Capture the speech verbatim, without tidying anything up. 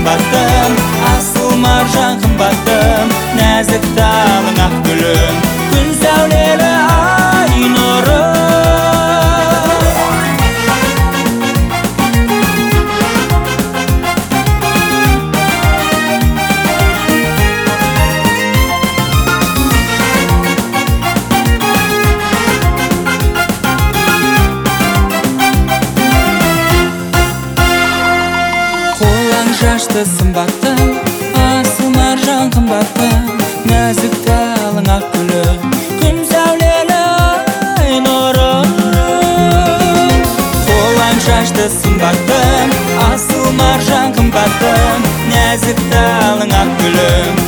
қымбаттым, асыл маржан қымбаттым, нәзік талың ақ гүлім, күн сәулелі ай нұрым. Шашты сымбаттым, асыл маржан қымбаттым, нәзік талың ақ гүлім, күн сәулелі ай нұрым. Қолаң шашты сымбаттым, асыл маржан қымбаттым, нәзік талың ақ гүлім,